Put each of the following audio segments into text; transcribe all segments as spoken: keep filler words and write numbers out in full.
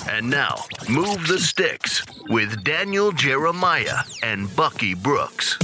And now, Move the Sticks with Daniel Jeremiah and Bucky Brooks.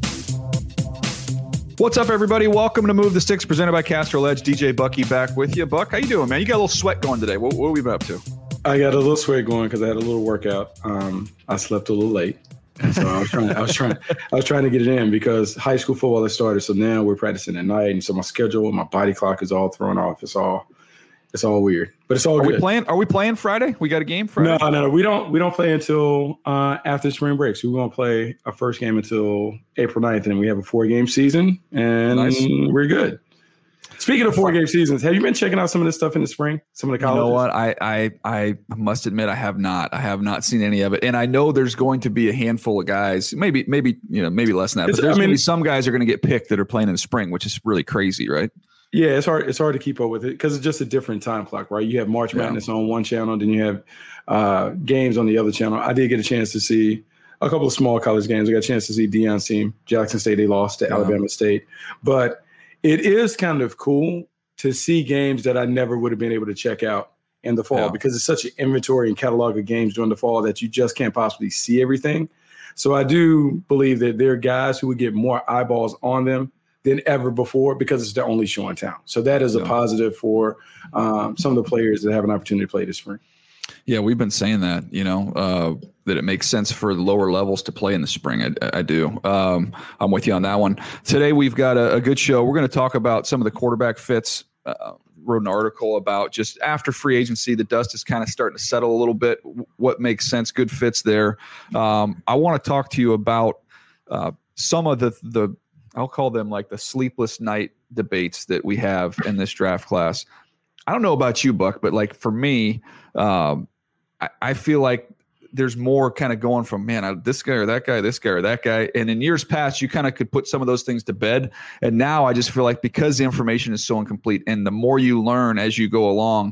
What's up, everybody? Welcome to Move the Sticks, presented by Castrol Edge. D J Bucky back with you. Buck, how you doing, man? You got a little sweat going today. What, what have we been up to? I got a little sweat going because I had a little workout. Um, I slept a little late, and so I was trying. I was trying. I was trying to get it in because high school football has started. So now we're practicing at night, and so my schedule, my body clock is all thrown off. It's all, it's all weird, but it's all are good. We playing? Are we playing Friday? We got a game Friday? No, no, no. We don't. We don't play until uh, after spring break. So we won't play our first game until April ninth, and then we have a four-game season, and nice. We're good. Speaking of four-game seasons, have you been checking out some of this stuff in the spring? Some of the colleges? You know what? I, I I must admit I have not. I have not seen any of it, and I know there's going to be a handful of guys, maybe maybe you know maybe less than that, but there's I mean, going to be some guys are going to get picked that are playing in the spring, which is really crazy, right? Yeah, it's hard. It's hard to keep up with it because it's just a different time clock, right? You have March Madness yeah. on one channel, then you have uh, games on the other channel. I did get a chance to see a couple of small college games. I got a chance to see Deion's team, Jackson State. They lost to yeah. Alabama State, but it is kind of cool to see games that I never would have been able to check out in the fall yeah. because it's such an inventory and catalog of games during the fall that you just can't possibly see everything. So I do believe that there are guys who would get more eyeballs on them than ever before because it's the only show in town. So that is a yeah. positive for um, some of the players that have an opportunity to play this spring. Yeah, we've been saying that, you know, uh, that it makes sense for the lower levels to play in the spring. I, I do. Um, I'm with you on that one. Today, we've got a, a good show. We're going to talk about some of the quarterback fits. Uh, wrote an article about just after free agency, the dust is kind of starting to settle a little bit. What makes sense, good fits there. Um, I want to talk to you about uh, some of the, the, I'll call them like the sleepless night debates that we have in this draft class. I don't know about you, Buck, but like for me, um, I, I feel like there's more kind of going from, man, I, this guy or that guy, this guy or that guy. And in years past, you kind of could put some of those things to bed. And now I just feel like because the information is so incomplete and the more you learn as you go along,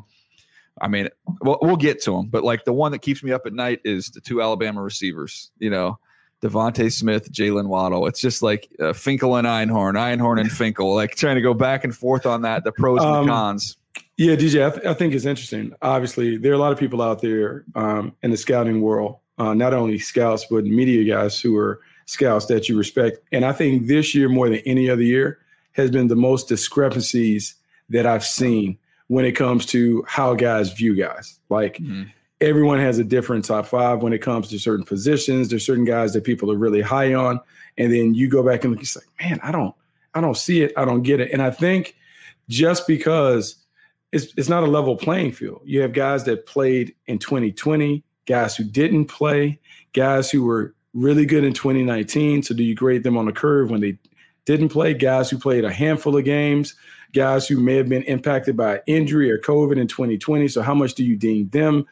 I mean, we'll, we'll get to them. But like the one that keeps me up at night is the two Alabama receivers, you know, Devontae Smith, Jalen Waddle. It's just like uh, Finkel and Einhorn, Einhorn and Finkel, like trying to go back and forth on that, the pros and um, the cons. Yeah, D J, I, th- I think it's interesting. Obviously, there are a lot of people out there um, in the scouting world, uh, not only scouts, but media guys who are scouts that you respect. And I think this year, more than any other year, has been the most discrepancies that I've seen when it comes to how guys view guys. Like mm-hmm. everyone has a different top five when it comes to certain positions. There's certain guys that people are really high on. And then you go back and look, it's like, man, I don't, I don't see it. I don't get it. And I think just because It's, it's not a level playing field. You have guys that played in twenty twenty, guys who didn't play, guys who were really good in twenty nineteen. So do you grade them on a curve when they didn't play? Guys who played a handful of games, guys who may have been impacted by injury or COVID in twenty twenty. So how much do you deem them?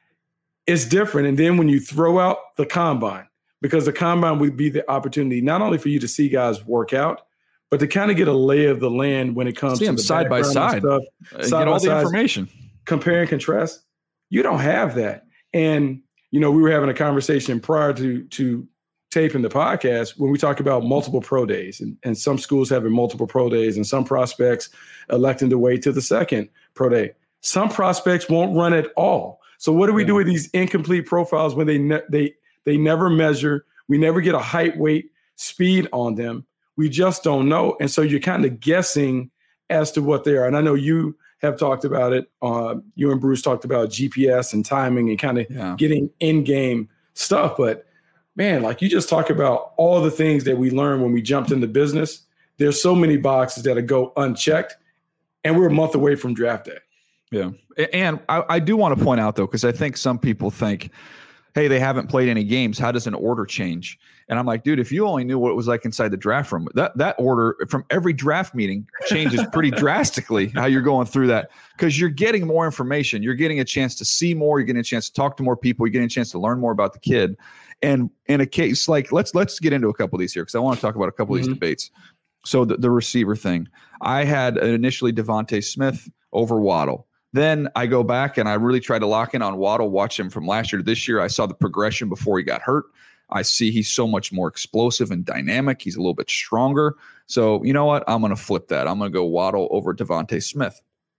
It's different. And then when you throw out the combine, because the combine would be the opportunity not only for you to see guys work out, but to kind of get a lay of the land when it comes See to them the side by side, stuff, uh, side get all the side, information, compare and contrast. You don't have that. And, you know, we were having a conversation prior to, to taping the podcast when we talk about multiple pro days and, and some schools having multiple pro days and some prospects electing to wait to the second pro day. Some prospects won't run at all. So what do we yeah. do with these incomplete profiles when they, ne- they, they never measure? We never get a height, weight, speed on them. We just don't know. And so you're kind of guessing as to what they are. And I know you have talked about it. Uh, you and Bruce talked about G P S and timing and kind of yeah. getting in-game stuff. But, man, like you just talk about all the things that we learned when we jumped into business. There's so many boxes that go unchecked, and we're a month away from draft day. Yeah. And I, I do want to point out, though, because I think some people think, hey, they haven't played any games. How does an order change? And I'm like, dude, if you only knew what it was like inside the draft room, that that order from every draft meeting changes pretty drastically how you're going through that because you're getting more information. You're getting a chance to see more. You're getting a chance to talk to more people. You're getting a chance to learn more about the kid. And in a case like let's let's get into a couple of these here because I want to talk about a couple mm-hmm. of these debates. So the, the receiver thing, I had initially Devontae Smith over Waddle. Then I go back and I really tried to lock in on Waddle, watch him from last year to this year. I saw the progression before he got hurt. I see he's so much more explosive and dynamic. He's a little bit stronger. So you know what? I'm going to flip that. I'm going to go Waddle over Devontae Smith.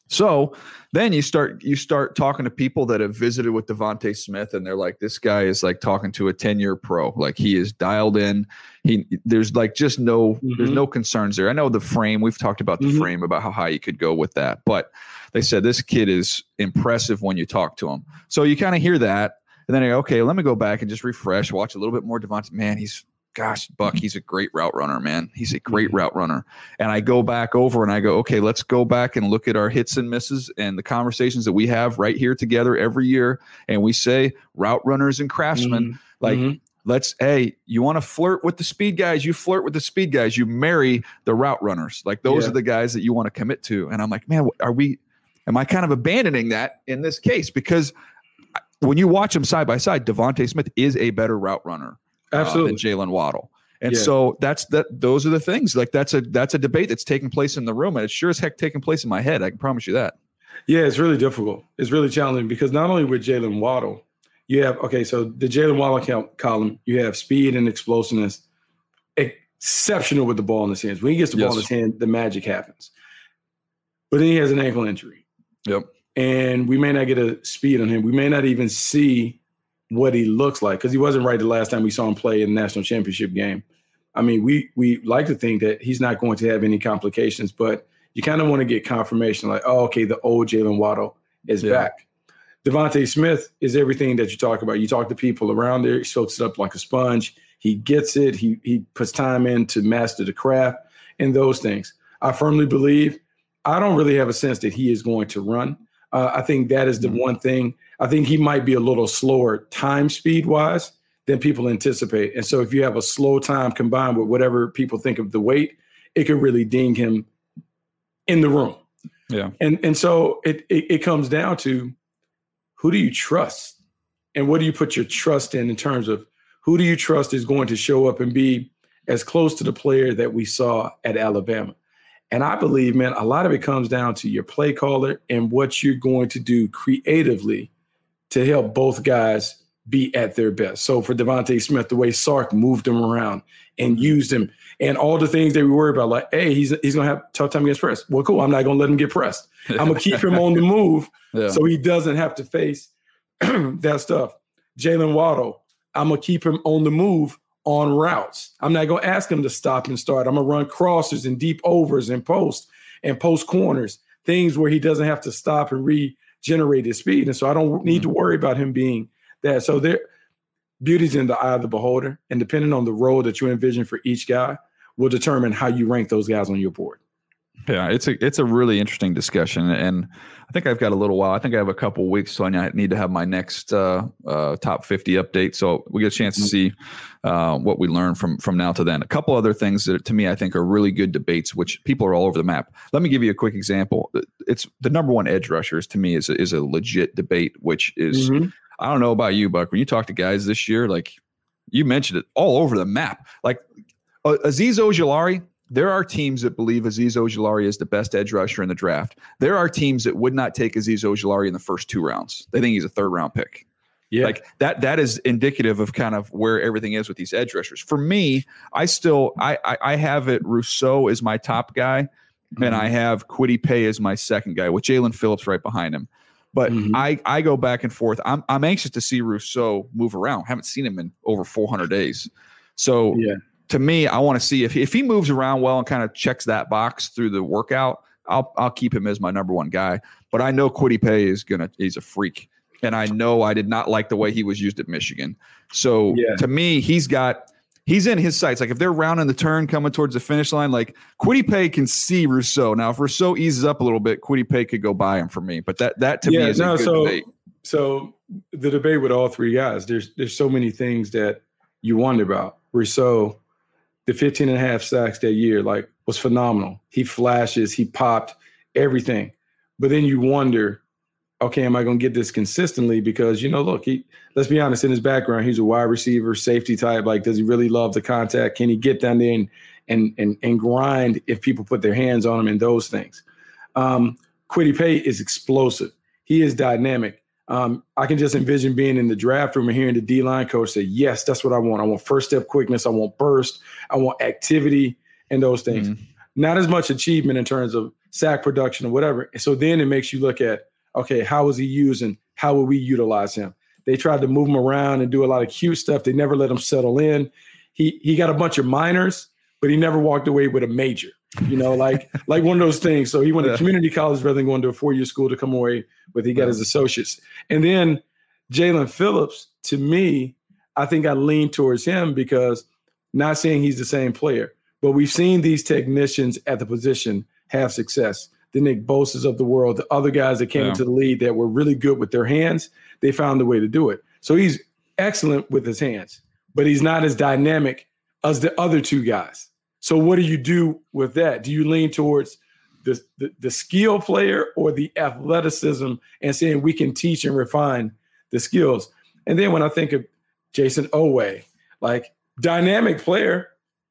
So then you start you start talking to people that have visited with Devontae Smith, and they're like, this guy is like talking to a ten-year pro. Like, he is dialed in. He there's like just no mm-hmm. there's no concerns there. I know the frame. We've talked about the mm-hmm. frame, about how high you could go with that. But they said this kid is impressive when you talk to him. So you kind of hear that, and then you go, okay, let me go back and just refresh, watch a little bit more Devontae. Man, he's Gosh, Buck, he's a great route runner, man. He's a great route runner. And I go back over and I go, okay, let's go back and look at our hits and misses and the conversations that we have right here together every year. And we say route runners and craftsmen, mm-hmm. like, mm-hmm. let's, hey, you want to flirt with the speed guys, you flirt with the speed guys, you marry the route runners. Like, those yeah. are the guys that you want to commit to. And I'm like, man, are we, am I kind of abandoning that in this case? Because when you watch them side by side, Devontae Smith is a better route runner. Absolutely. Uh, than Jalen Waddle. And yeah. so that's that. Those are the things. Like, that's a that's a debate that's taking place in the room, and it's sure as heck taking place in my head. I can promise you that. Yeah, it's really difficult. It's really challenging because not only with Jalen Waddle, you have okay. So the Jalen Waddle count, column, you have speed and explosiveness, exceptional with the ball in his hands. When he gets the yes. ball in his hand, the magic happens. But then he has an ankle injury. Yep. And we may not get a speed on him. We may not even see what he looks like, because he wasn't right the last time we saw him play in the national championship game. I mean, we we like to think that he's not going to have any complications, but you kind of want to get confirmation like, oh, okay, the old Jalen Waddle is yeah. back. Devontae Smith is everything that you talk about. You talk to people around there, he soaks it up like a sponge. He gets it. He he puts time in to master the craft and those things. I firmly believe, I don't really have a sense that he is going to run. Uh, I think that is the mm-hmm. one thing. I think he might be a little slower time speed wise than people anticipate. And so if you have a slow time combined with whatever people think of the weight, it could really ding him in the room. Yeah. And and so it, it it comes down to, who do you trust? And what do you put your trust in in terms of who do you trust is going to show up and be as close to the player that we saw at Alabama? And I believe, man, a lot of it comes down to your play caller and what you're going to do creatively to help both guys be at their best. So for Devontae Smith, the way Sark moved him around and used him, and all the things that we worry about, like, hey, he's he's going to have a tough time against press. Well, cool. I'm not going to let him get pressed. I'm going to keep him on the move yeah. so he doesn't have to face that stuff. Jalen Waddle, I'm going to keep him on the move on routes. I'm not going to ask him to stop and start. I'm going to run crossers and deep overs and post and post corners, things where he doesn't have to stop and regenerate his speed. And so I don't need mm-hmm. to worry about him being that. So there, beauty's in the eye of the beholder, and depending on the role that you envision for each guy will determine how you rank those guys on your board. Yeah, it's a it's a really interesting discussion, and I think I've got a little while. I think I have a couple weeks, so I need to have my next uh, uh, top fifty update, so we get a chance to see uh, what we learn from from now to then. A couple other things that, to me, I think are really good debates, which people are all over the map. Let me give you a quick example. It's the number one edge rushers to me is a, is a legit debate, which is mm-hmm. I don't know about you, Buck. When you talk to guys this year, like you mentioned it, all over the map. Like uh, Azeez Ojulari. There are teams that believe Azeez Ojulari is the best edge rusher in the draft. There are teams that would not take Azeez Ojulari in the first two rounds. They think he's a third round pick. Yeah. Like that, that is indicative of kind of where everything is with these edge rushers. For me, I still, I, I, I have it. Rousseau is my top guy, mm-hmm. and I have Kwity Paye as my second guy with Jalen Phillips right behind him. But mm-hmm. I, I go back and forth. I'm, I'm anxious to see Rousseau move around. I haven't seen him in over four hundred days. So yeah. To me, I want to see if he, if he moves around well and kind of checks that box through the workout, I'll I'll keep him as my number one guy. But I know Kwity Paye is gonna he's a freak, and I know I did not like the way he was used at Michigan. So yeah. To me, he's got he's in his sights. Like if they're rounding the turn, coming towards the finish line, like Kwity Paye can see Rousseau. Now, if Rousseau eases up a little bit, Kwity Paye could go by him for me. But that that to yeah, me is no, a good so, debate. So the debate with all three guys, there's there's so many things that you wonder about. Rousseau. The fifteen and a half sacks that year, like, was phenomenal. He flashes, he popped, everything. But then you wonder, okay, am I going to get this consistently? Because, you know, look, he, let's be honest, in his background, he's a wide receiver, safety type. Like, does he really love the contact? Can he get down there and and and, and grind if people put their hands on him and those things? Um, Kwity Paye is explosive. He is dynamic. Um, I can just envision being in the draft room and hearing the D-line coach say, yes, that's what I want. I want first step quickness. I want burst. I want activity and those things. Mm-hmm. Not as much achievement in terms of sack production or whatever. And so then it makes you look at, okay, how was he used and how will we utilize him? They tried to move him around and do a lot of cute stuff. They never let him settle in. He he got a bunch of minors, but he never walked away with a major, you know, like like one of those things. So he went yeah. to community college rather than going to a four-year school to come away with. He got yeah. his associates. And then Jaelan Phillips, to me, I think I lean towards him because not saying he's the same player, but we've seen these technicians at the position have success. The Nick Bosa's of the world, the other guys that came yeah. into the league that were really good with their hands, they found a way to do it. So he's excellent with his hands, but he's not as dynamic as the other two guys. So what do you do with that? Do you lean towards the, the, the skill player or the athleticism and saying we can teach and refine the skills? And then when I think of Jayson Oweh, like dynamic player,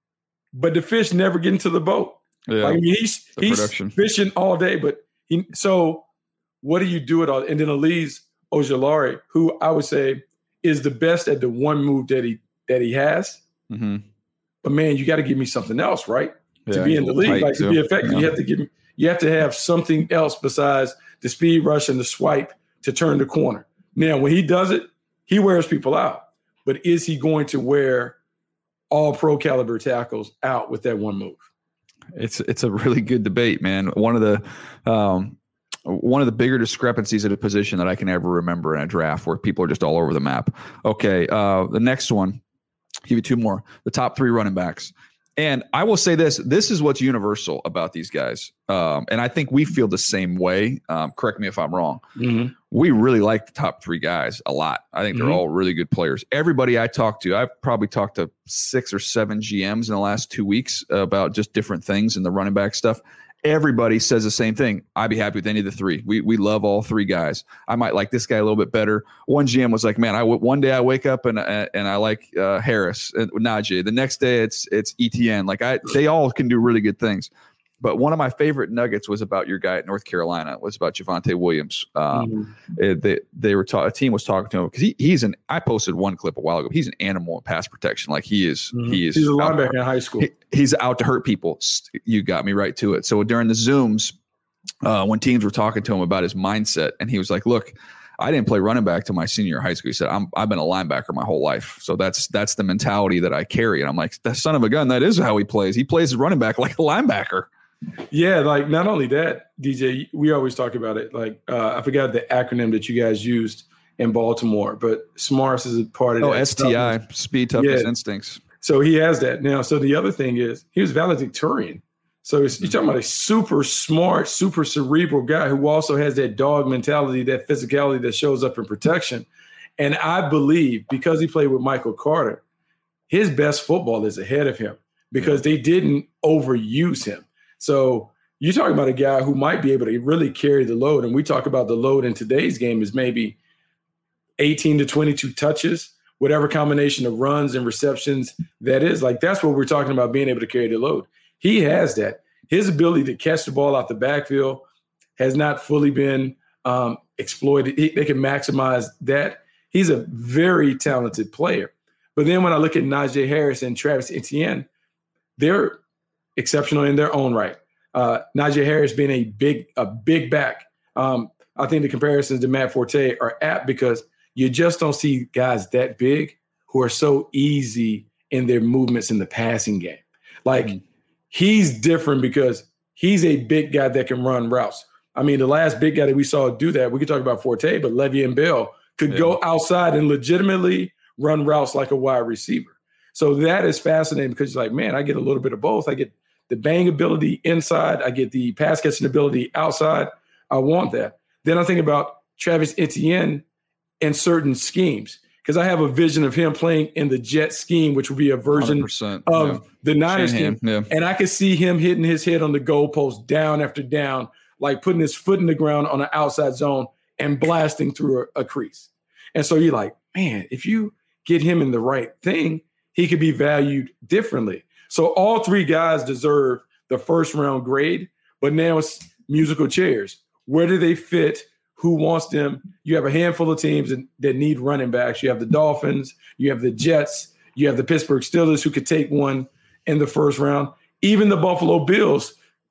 but the fish never get into the boat. Yeah, like, I mean, he's he's production. fishing all day, but he. So, what do you do it all? And then Elise Ojulari, who I would say is the best at the one move that he that he has. Mm-hmm. But man, you got to give me something else, right? Yeah, to be in the league, like too. to be effective, yeah. you have to give me. You have to have something else besides the speed rush and the swipe to turn the corner. Now, when he does it, he wears people out. But is he going to wear all pro caliber tackles out with that one move? It's it's a really good debate, man. One of the um, one of the bigger discrepancies at a position that I can ever remember in a draft where people are just all over the map. Okay, uh, the next one, I'll give you two more. The top three running backs. And I will say this, this is what's universal about these guys. Um, and I think we feel the same way. Um, correct me if I'm wrong. Mm-hmm. We really like the top three guys a lot. I think they're mm-hmm. all really good players. Everybody I talk to, I've probably talked to six or seven G Ms in the last two weeks about just different things in the running back stuff. Everybody says the same thing. I'd be happy with any of the three. We we love all three guys. I might like this guy a little bit better. One G M was like, man, I one day I wake up and uh, and I like uh, Harris and Najee. The next day it's it's E T N. Like I, they all can do really good things. But one of my favorite nuggets was about your guy at North Carolina. It was about Javonte Williams. Um, mm-hmm. it, they they were ta- a team was talking to him because he he's an. I posted one clip a while ago. He's an animal in pass protection. Like he is. Mm-hmm. He is. He's a linebacker in high school. He, he's out to hurt people. You got me right to it. So during the Zooms, uh, when teams were talking to him about his mindset, and he was like, "Look, I didn't play running back till my senior year of high school." He said, I'm, I've been a linebacker my whole life. So that's that's the mentality that I carry. And I'm like, that son of a gun, that is how he plays. He plays running back like a linebacker. Yeah, like not only that, D J, we always talk about it. Like uh, I forgot the acronym that you guys used in Baltimore, but SMARTS is a part of oh, that. Oh, S T I, toughness. Speed, Toughness, yeah. Instincts. So he has that now. So the other thing is he was valedictorian. So it's, you're talking about a super smart, super cerebral guy who also has that dog mentality, that physicality that shows up in protection. And I believe because he played with Michael Carter, his best football is ahead of him because they didn't overuse him. So you're talking about a guy who might be able to really carry the load. And we talk about the load in today's game is maybe eighteen to twenty-two touches, whatever combination of runs and receptions that is. Like that's what we're talking about, being able to carry the load. He has that. His ability to catch the ball out the backfield has not fully been um, exploited. He, they can maximize that. He's a very talented player. But then when I look at Najee Harris and Travis Etienne, they're exceptional in their own right. Uh, Najee Harris being a big, a big back. Um, I think the comparisons to Matt Forte are apt because you just don't see guys that big who are so easy in their movements in the passing game. Like mm-hmm. he's different because he's a big guy that can run routes. I mean, the last big guy that we saw do that, we could talk about Forte, but Le'Veon Bell could yeah. go outside and legitimately run routes like a wide receiver. So that is fascinating because you're like, man, I get a little bit of both. I get the bang ability inside. I get the pass catching ability outside. I want that. Then I think about Travis Etienne in certain schemes because I have a vision of him playing in the jet scheme, which would be a version of yeah. the Niners scheme. Yeah. And I could see him hitting his head on the goalpost down after down, like putting his foot in the ground on an outside zone and blasting through a, a crease. And so you're like, man, if you get him in the right thing, he could be valued differently. So all three guys deserve the first round grade, but now it's musical chairs. Where do they fit? Who wants them? You have a handful of teams that, that need running backs. You have the Dolphins, you have the Jets, you have the Pittsburgh Steelers who could take one in the first round. Even the Buffalo Bills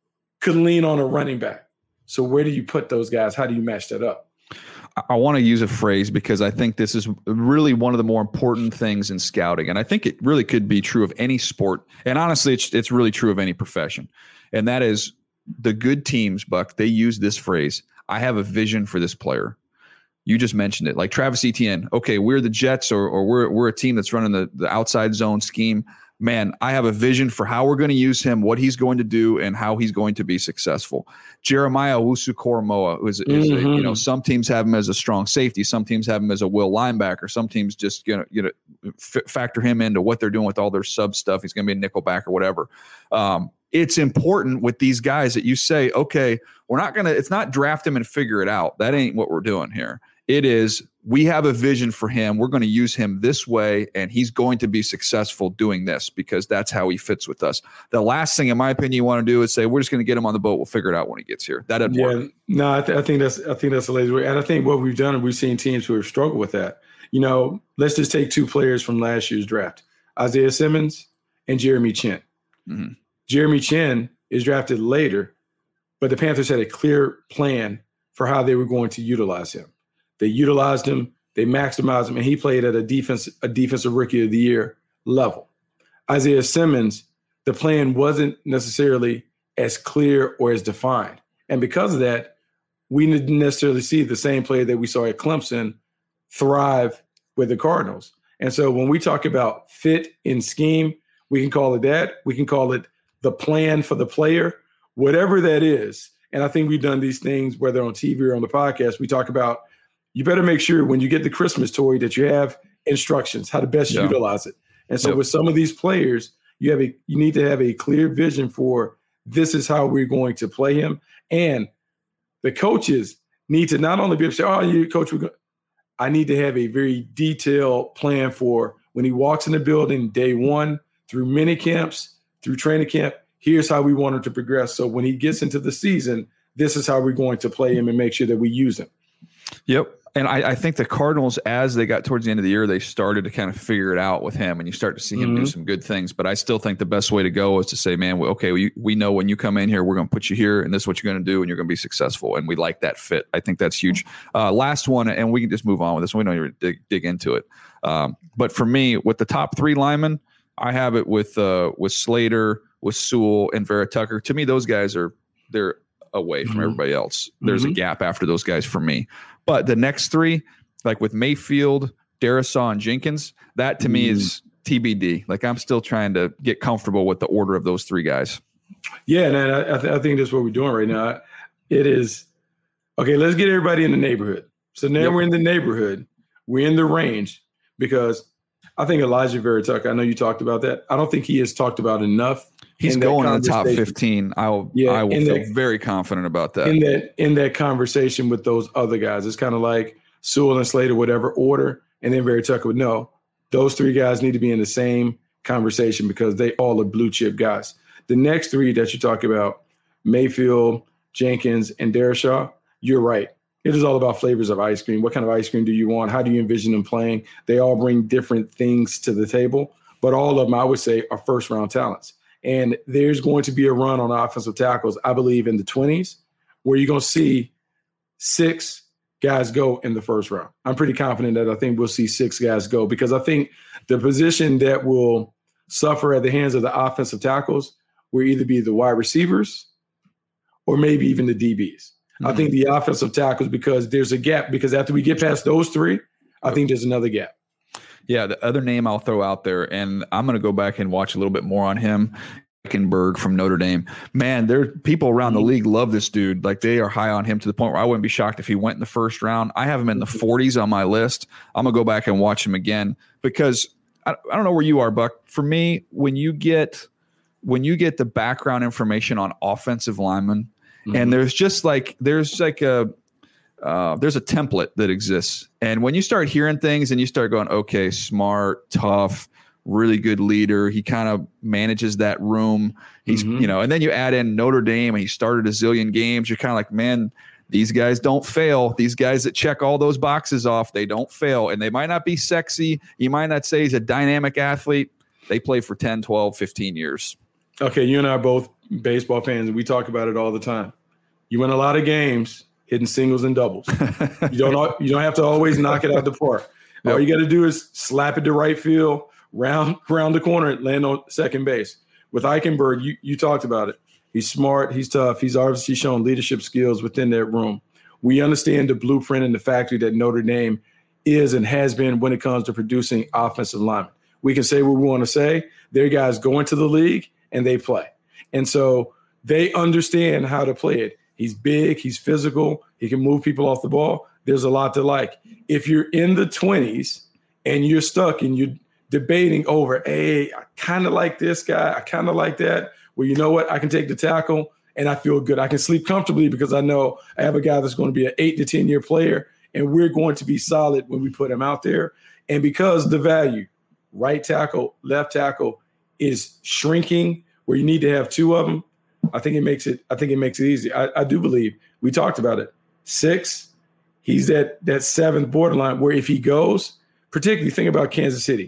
could lean on a running back. So where do you put those guys? How do you match that up? I want to use a phrase because I think this is really one of the more important things in scouting. And I think it really could be true of any sport. And honestly, it's, it's really true of any profession. And that is the good teams, Buck, they use this phrase. I have a vision for this player. You just mentioned it, like Travis Etienne. Okay, we're the Jets or, or we're, we're a team that's running the, the outside zone scheme. Man, I have a vision for how we're going to use him, what he's going to do, and how he's going to be successul. Jeremiah Owusu-Koramoah is, is mm-hmm. a, you know, some teams have him as a strong safety, some teams have him as a will linebacker, some teams just you know, you know f- factor him into what they're doing with all their sub stuff. He's going to be a nickel back or whatever. Um, it's important with these guys that you say, okay, we're not going to. It's not draft him and figure it out. That ain't what we're doing here. It is, we have a vision for him. We're going to use him this way, and he's going to be successful doing this because that's how he fits with us. The last thing, in my opinion, you want to do is say, we're just going to get him on the boat. We'll figure it out when he gets here. That doesn't yeah, work. No, I, th- I think that's I think that's a lazy way. And I think what we've done, we've seen teams who have struggled with that. You know, let's just take two players from last year's draft, Isaiah Simmons and Jeremy Chin. Mm-hmm. Jeremy Chin is drafted later, but the Panthers had a clear plan for how they were going to utilize him. They utilized him, they maximized him, and he played at a defense, a defensive rookie of the year level. Isaiah Simmons, the plan wasn't necessarily as clear or as defined. And because of that, we didn't necessarily see the same player that we saw at Clemson thrive with the Cardinals. And so when we talk about fit in scheme, we can call it that. We can call it the plan for the player, whatever that is. And I think we've done these things, whether on T V or on the podcast, we talk about you better make sure when you get the Christmas toy that you have instructions, how to best yeah. utilize it. And so yep. with some of these players, you have a you need to have a clear vision for this is how we're going to play him. And the coaches need to not only be able to say, oh, you coach, we're going I need to have a very detailed plan for when he walks in the building day one, through mini camps, through training camp, here's how we want him to progress. So when he gets into the season, this is how we're going to play him and make sure that we use him. Yep. And I, I think the Cardinals, as they got towards the end of the year, they started to kind of figure it out with him, and you start to see him mm-hmm. do some good things. But I still think the best way to go is to say, man, okay, we, we know when you come in here, we're going to put you here, and this is what you're going to do, and you're going to be successful. And we like that fit. I think that's huge. Uh, last one, and we can just move on with this one. We don't even dig, dig into it. Um, but for me, with the top three linemen, I have it with uh, with Slater, with Sewell, and Vera Tucker. To me, those guys are they're away from mm-hmm. everybody else. There's mm-hmm. a gap after those guys for me. But the next three, like with Mayfield, Darrisaw, and Jenkins, that to mm. me is T B D. Like I'm still trying to get comfortable with the order of those three guys. Yeah, and I, th- I think that's what we're doing right now. It is, okay, let's get everybody in the neighborhood. So now yep. we're in the neighborhood. We're in the range because I think Elijah Vera Tucker, I know you talked about that. I don't think he is talked about enough. He's in going in the top fifteen. I'll, yeah, I will feel that, very confident about that. In that in that conversation with those other guys, it's kind of like Sewell and Slater, whatever order, and then Vera Tucker would know those three guys need to be in the same conversation because they all are blue chip guys. The next three that you talk about, Mayfield, Jenkins, and Darrisaw, you're right. It is all about flavors of ice cream. What kind of ice cream do you want? How do you envision them playing? They all bring different things to the table, but all of them, I would say, are first round talents. And there's going to be a run on offensive tackles, I believe, in the twenties, where you're going to see six guys go in the first round. I'm pretty confident that I think we'll see six guys go because I think the position that will suffer at the hands of the offensive tackles will either be the wide receivers or maybe even the D Bs. Mm-hmm. I think the offensive tackles, because there's a gap, because after we get past those three, I think there's another gap. Yeah, the other name I'll throw out there, and I'm going to go back and watch a little bit more on him, Eichenberg from Notre Dame. Man, there people around the league love this dude. Like they are high on him to the point where I wouldn't be shocked if he went in the first round. I have him in the forties on my list. I'm going to go back and watch him again because I, I don't know where you are, Buck. For me, when you get when you get the background information on offensive linemen, mm-hmm. and there's just like there's like a Uh, there's a template that exists. And when you start hearing things and you start going, okay, smart, tough, really good leader. He kind of manages that room. He's, mm-hmm. you know, and then you add in Notre Dame and he started a zillion games. You're kind of like, man, these guys don't fail. These guys that check all those boxes off, they don't fail. And they might not be sexy. You might not say he's a dynamic athlete. They play for ten, twelve, fifteen years. Okay, you and I are both baseball fans, and we talk about it all the time. You win a lot of games hitting singles and doubles. you don't you don't have to always knock it out the park. Yep. All you got to do is slap it to right field, round round the corner, and land on second base. With Eichenberg, you, you talked about it. He's smart. He's tough. He's obviously shown leadership skills within that room. We understand the blueprint and the factory that Notre Dame is and has been when it comes to producing offensive linemen. We can say what we want to say. Their guys go into the league and they play. And so they understand how to play it. He's big. He's physical. He can move people off the ball. There's a lot to like. If you're in the twenties and you're stuck and you're debating over, hey, I kind of like this guy, I kind of like that. Well, you know what? I can take the tackle and I feel good. I can sleep comfortably because I know I have a guy that's going to be an eight to ten year player, and we're going to be solid when we put him out there. And because the value, right tackle, left tackle, is shrinking where you need to have two of them, I think it makes it. I think it makes it easy. I, I do believe we talked about it. Six, he's that that seventh borderline where if he goes, particularly think about Kansas City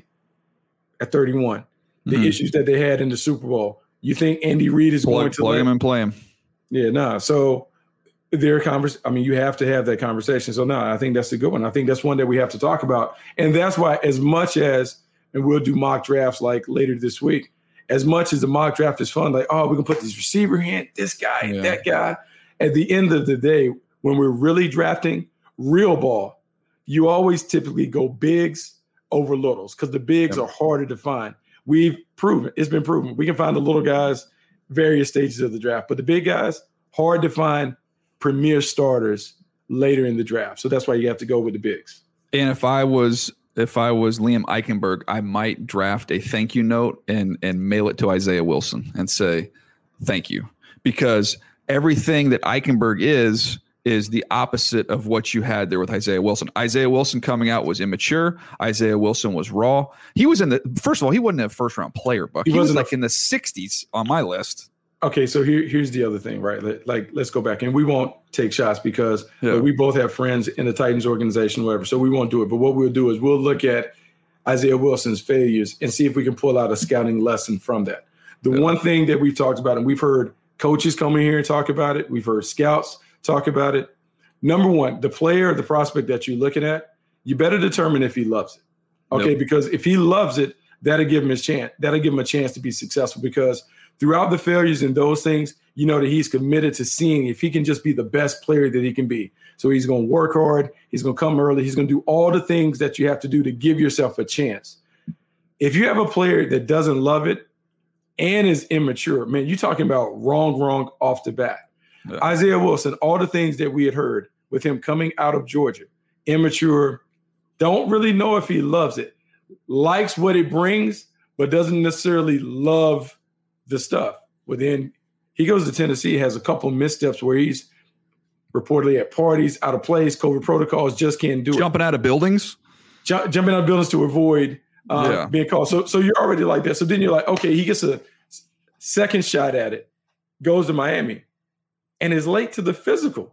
at thirty-one, the mm-hmm. issues that they had in the Super Bowl. You think Andy Reid is plug, going to plug let, him and play him? Yeah, nah. So their convers. I mean, you have to have that conversation. So no, nah, I think that's a good one. I think that's one that we have to talk about, and that's why, as much as, and we'll do mock drafts like later this week. As much as the mock draft is fun, like, oh, we can put this receiver in, this guy, yeah. that guy. At the end of the day, when we're really drafting real ball, you always typically go bigs over littles because the bigs yep. are harder to find. We've proven, it's been proven. We can find the little guys various stages of the draft, but the big guys, hard to find premier starters later in the draft. So that's why you have to go with the bigs. And if I was If I was Liam Eichenberg, I might draft a thank you note and and mail it to Isaiah Wilson and say, thank you. Because everything that Eichenberg is, is the opposite of what you had there with Isaiah Wilson. Isaiah Wilson coming out was immature. Isaiah Wilson was raw. He was in the, first of all, he wasn't a first round player, Buck. He, he was like a, in the sixties on my list. Okay, so here, here's the other thing, right? Like, let's go back, and we won't take shots because yeah. like, we both have friends in the Titans organization, whatever. So we won't do it. But what we'll do is we'll look at Isaiah Wilson's failures and see if we can pull out a scouting lesson from that. The yeah. one thing that we've talked about, and we've heard coaches come in here and talk about it. We've heard scouts talk about it. Number one, the player, the prospect that you're looking at, you better determine if he loves it. Okay, yep. Because if he loves it, that'll give him his chance. That'll give him a chance to be successful because throughout the failures and those things, you know that he's committed to seeing if he can just be the best player that he can be. So he's going to work hard. He's going to come early. He's going to do all the things that you have to do to give yourself a chance. If you have a player that doesn't love it and is immature, man, you're talking about wrong, wrong off the bat. Yeah. Isaiah Wilson, all the things that we had heard with him coming out of Georgia, immature, don't really know if he loves it, likes what it brings, but doesn't necessarily love the stuff. Well, then he goes to Tennessee, has a couple missteps where he's reportedly at parties, out of place, COVID protocols, just can't do jumping it. Jumping out of buildings? J- jumping out of buildings to avoid uh, yeah. being called. So, so you're already like that. So then you're like, okay, he gets a second shot at it, goes to Miami, and is late to the physical.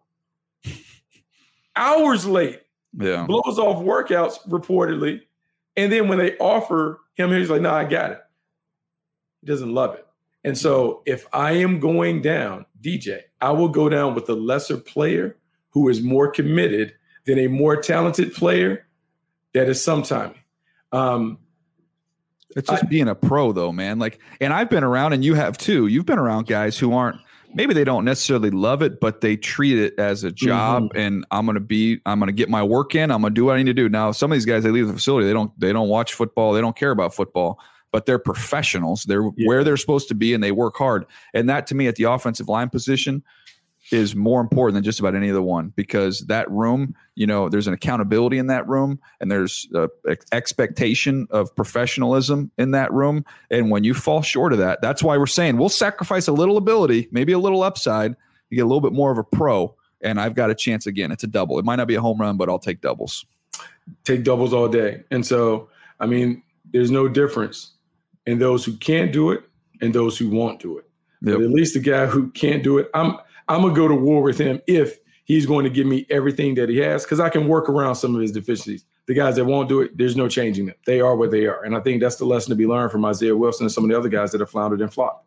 Hours late. Yeah. Blows off workouts reportedly. And then when they offer him, he's like, no, nah, I got it. He doesn't love it. And so if I am going down, D J, I will go down with a lesser player who is more committed than a more talented player that is sometime. Um, it's just I, being a pro, though, man. Like, and I've been around, and you have too. You've been around guys who aren't, maybe they don't necessarily love it, but they treat it as a job. Mm-hmm. And I'm gonna be, I'm gonna get my work in. I'm gonna do what I need to do. Now, some of these guys, they leave the facility. They don't, they don't watch football. They don't care about football. But they're professionals. They're yeah. where they're supposed to be, and they work hard. And that, to me, at the offensive line position, is more important than just about any other one, because that room, you know, there's an accountability in that room, and there's a expectation of professionalism in that room. And when you fall short of that, that's why we're saying we'll sacrifice a little ability, maybe a little upside, to get a little bit more of a pro. And I've got a chance again. It's a double. It might not be a home run, but I'll take doubles. Take doubles all day. And so, I mean, there's no difference in those who can't do it and those who won't do it. Yep. But at least the guy who can't do it, I'm I'm gonna go to war with him if he's going to give me everything that he has, because I can work around some of his deficiencies. The guys that won't do it, there's no changing them. They are what they are. And I think that's the lesson to be learned from Isaiah Wilson and some of the other guys that have floundered and flopped.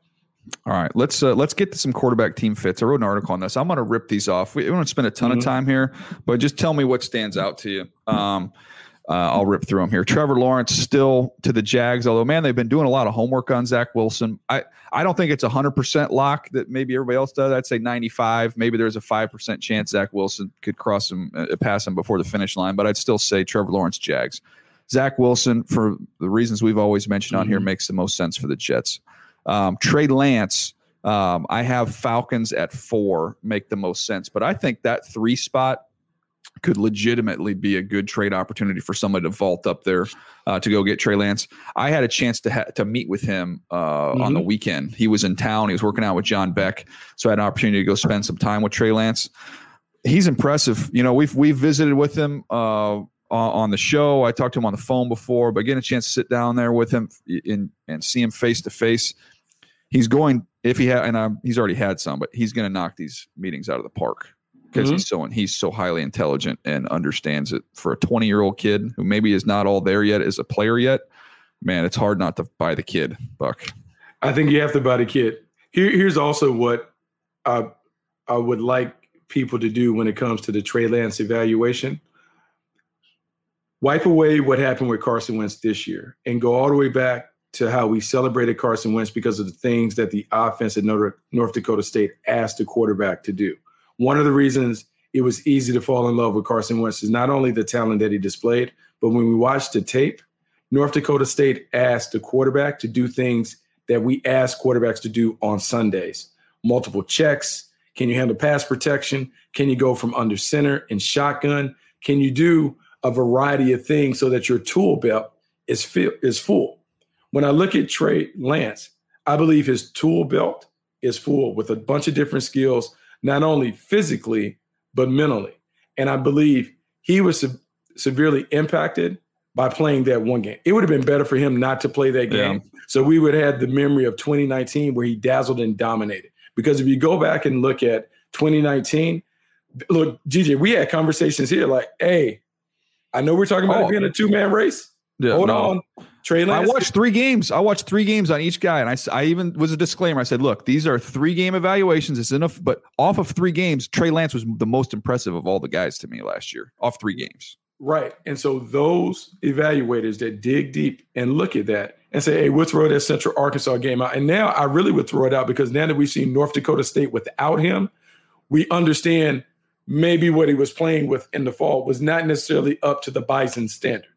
All right, let's uh, let's get to some quarterback team fits. I wrote an article on this. I'm going to rip these off. We, we don't spend a ton mm-hmm. of time here, but just tell me what stands out to you. Um, uh, I'll rip through them here. Trevor Lawrence still to the Jags, although, man, they've been doing a lot of homework on Zach Wilson. I, I don't think it's a one hundred percent lock that maybe everybody else does. I'd say ninety-five. Maybe there's a five percent chance Zach Wilson could cross him, uh, pass him before the finish line, but I'd still say Trevor Lawrence, Jags. Zach Wilson, for the reasons we've always mentioned on mm-hmm. here, makes the most sense for the Jets. Um, Trey Lance, um, I have Falcons at four, make the most sense. But I think that three spot could legitimately be a good trade opportunity for somebody to vault up there uh, to go get Trey Lance. I had a chance to ha- to meet with him uh, mm-hmm. on the weekend. He was in town. He was working out with John Beck. So I had an opportunity to go spend some time with Trey Lance. He's impressive. You know, we've, we've visited with him uh, on the show. I talked to him on the phone before, but getting a chance to sit down there with him in, and see him face to face. He's going, if he had, and I'm, he's already had some, but he's going to knock these meetings out of the park because mm-hmm. he's so he's so highly intelligent and understands it. For a twenty year old kid who maybe is not all there yet as a player yet, man, it's hard not to buy the kid, Buck. I think you have to buy the kid. Here, here's also what I, I would like people to do when it comes to the Trey Lance evaluation. Wipe away what happened with Carson Wentz this year and go all the way back to how we celebrated Carson Wentz because of the things that the offense at North Dakota State asked the quarterback to do. One of the reasons it was easy to fall in love with Carson Wentz is not only the talent that he displayed, but when we watched the tape, North Dakota State asked the quarterback to do things that we ask quarterbacks to do on Sundays. Multiple checks. Can you handle pass protection? Can you go from under center and shotgun? Can you do a variety of things so that your tool belt is, fi- is full? When I look at Trey Lance, I believe his tool belt is full with a bunch of different skills, not only physically, but mentally. And I believe he was se- severely impacted by playing that one game. It would have been better for him not to play that game. Yeah. So we would have the memory of twenty nineteen where he dazzled and dominated. Because if you go back and look at twenty nineteen, look, G J, we had conversations here like, hey, I know we're talking about oh. it being a two-man race. Yeah, Hold no. on. Trey Lance. I watched three games. I watched three games on each guy. And I, I even was a disclaimer. I said, look, these are three game evaluations. It's enough. But off of three games, Trey Lance was the most impressive of all the guys to me last year, off three games. Right. And so those evaluators that dig deep and look at that and say, hey, we'll throw that Central Arkansas game out. And now I really would throw it out because now that we've seen North Dakota State without him, we understand maybe what he was playing with in the fall was not necessarily up to the Bison standard.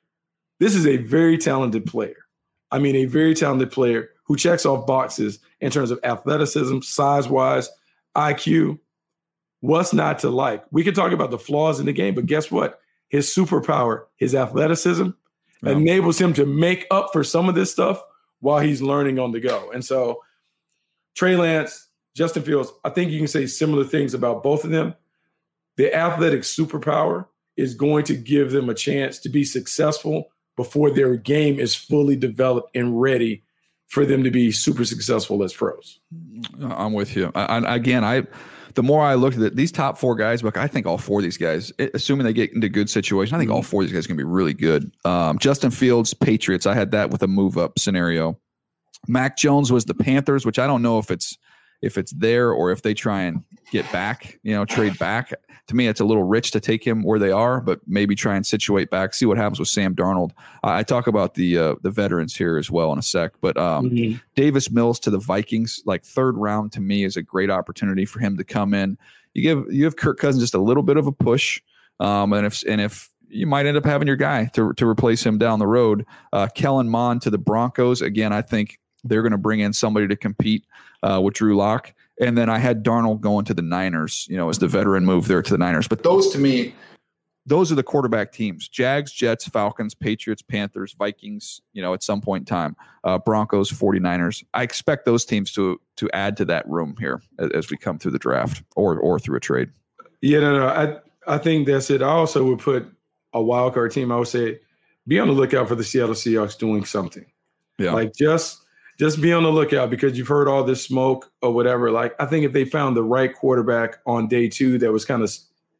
This is a very talented player. I mean, a very talented player who checks off boxes in terms of athleticism, size-wise, I Q. What's not to like? We can talk about the flaws in the game, but guess what? His superpower, his athleticism, yeah. enables him to make up for some of this stuff while he's learning on the go. And so Trey Lance, Justin Fields, I think you can say similar things about both of them. The athletic superpower is going to give them a chance to be successful before their game is fully developed and ready for them to be super successful as pros. I'm with you. I, I, again, I the more I looked at it, these top four guys, but I think all four of these guys, assuming they get into good situation, I think all four of these guys are going to be really good. Um, Justin Fields, Patriots, I had that with a move-up scenario. Mac Jones was the Panthers, which I don't know if it's if it's there or if they try and get back, you know, trade back. To me, it's a little rich to take him where they are, but maybe try and situate back, see what happens with Sam Darnold. I, I talk about the uh, the veterans here as well in a sec, but um, mm-hmm. Davis Mills to the Vikings, like third round to me is a great opportunity for him to come in. You give you give Kirk Cousins just a little bit of a push, um, and if and if you might end up having your guy to to replace him down the road. Uh, Kellen Mond to the Broncos. Again, I think they're going to bring in somebody to compete uh, with Drew Lock. And then I had Darnold going to the Niners, you know, as the veteran move there to the Niners. But those, to me, those are the quarterback teams. Jags, Jets, Falcons, Patriots, Panthers, Vikings, you know, at some point in time. Uh, Broncos, forty-niners. I expect those teams to to add to that room here as, as we come through the draft or or through a trade. Yeah, no, no. I, I think that's it. I also would put a wild card team. I would say be on the lookout for the Seattle Seahawks doing something. Yeah. Like just – Just be on the lookout because you've heard all this smoke or whatever. Like, I think if they found the right quarterback on day two that was kind of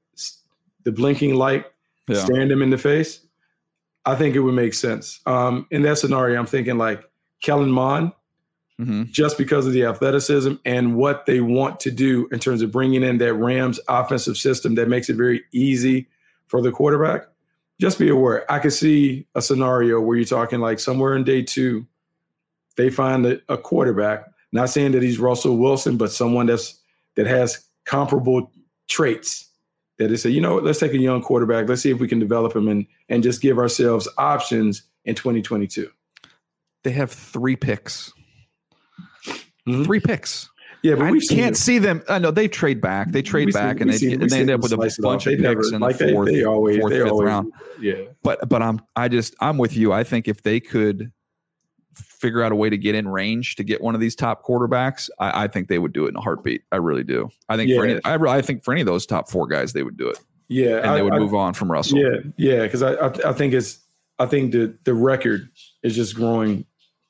the blinking light yeah. staring them in the face, I think it would make sense. Um, in that scenario, I'm thinking like Kellen Mond, mm-hmm. just because of the athleticism and what they want to do in terms of bringing in that Rams offensive system that makes it very easy for the quarterback. Just be aware. I could see a scenario where you're talking like somewhere in day two, they find a, a quarterback, not saying that he's Russell Wilson, but someone that's that has comparable traits that they say, you know what, let's take a young quarterback. Let's see if we can develop him and, and just give ourselves options in twenty twenty-two. They have three picks. Mm-hmm. Three picks. Yeah, but I we can't see them. I know they trade back. They trade we back, see, and they, see, and they end up with a bunch of picks never, in like the fourth, they, they always, fourth they fifth always, round. Yeah, but but I'm I just I'm with you. I think if they could figure out a way to get in range to get one of these top quarterbacks, I, I think they would do it in a heartbeat. I really do. I think yeah. for any, I, I think for any of those top four guys, they would do it. Yeah, and I, they would I, move on from Russell. Yeah, yeah, because I, I I think it's I think the the record is just growing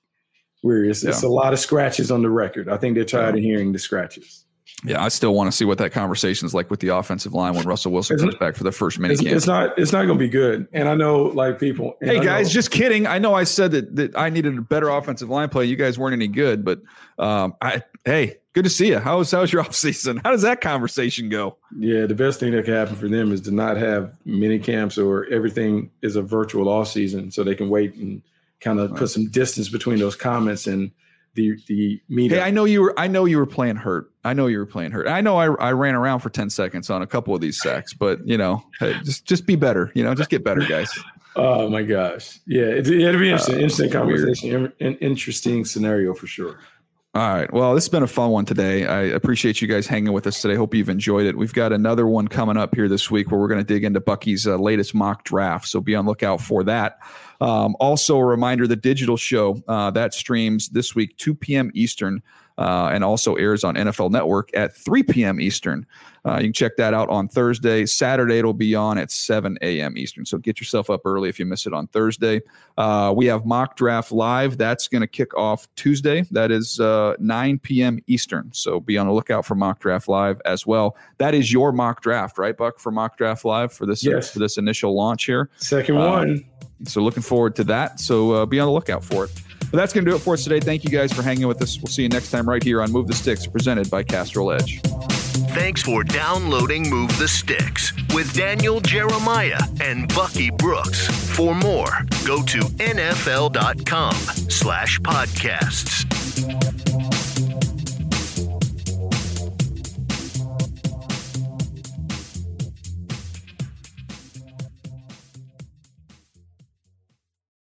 weird. It's, yeah. it's a lot of scratches on the record. I think they're tired yeah. of hearing the scratches. Yeah, I still want to see what that conversation is like with the offensive line when Russell Wilson it's, comes back for the first mini it's, camp. It's not it's not going to be good. And I know like people. Hey I guys, know, just kidding. I know I said that that I needed a better offensive line play. You guys weren't any good, but um, I hey, good to see you. How's how's your offseason? How does that conversation go? Yeah, the best thing that can happen for them is to not have mini camps or everything is a virtual off season, so they can wait and kind of right. put some distance between those comments and the the media. Hey, I know you were I know you were playing hurt. I know you were playing hurt. I know I I ran around for ten seconds on a couple of these sacks, but you know, hey, just just be better. You know, just get better, guys. Oh my gosh, yeah, it, it'll be interesting. Uh, interesting conversation, an interesting scenario for sure. All right. Well, this has been a fun one today. I appreciate you guys hanging with us today. Hope you've enjoyed it. We've got another one coming up here this week where we're going to dig into Bucky's uh, latest mock draft. So be on the lookout for that. Um, also, a reminder, the digital show uh, that streams this week, two p.m. Eastern, uh, and also airs on N F L Network at three p.m. Eastern. Uh, you can check that out on Thursday. Saturday, it'll be on at seven a.m. Eastern. So get yourself up early if you miss it on Thursday. Uh, we have Mock Draft Live. That's going to kick off Tuesday. That is uh, nine p.m. Eastern. So be on the lookout for Mock Draft Live as well. That is your mock draft, right, Buck, for Mock Draft Live for this, yes. uh, for this initial launch here? Second uh, one. So looking forward to that. So uh, be on the lookout for it. But that's going to do it for us today. Thank you guys for hanging with us. We'll see you next time right here on Move the Sticks, presented by Castrol Edge. Thanks for downloading Move the Sticks with Daniel Jeremiah and Bucky Brooks. For more, go to N F L dot com slash podcasts.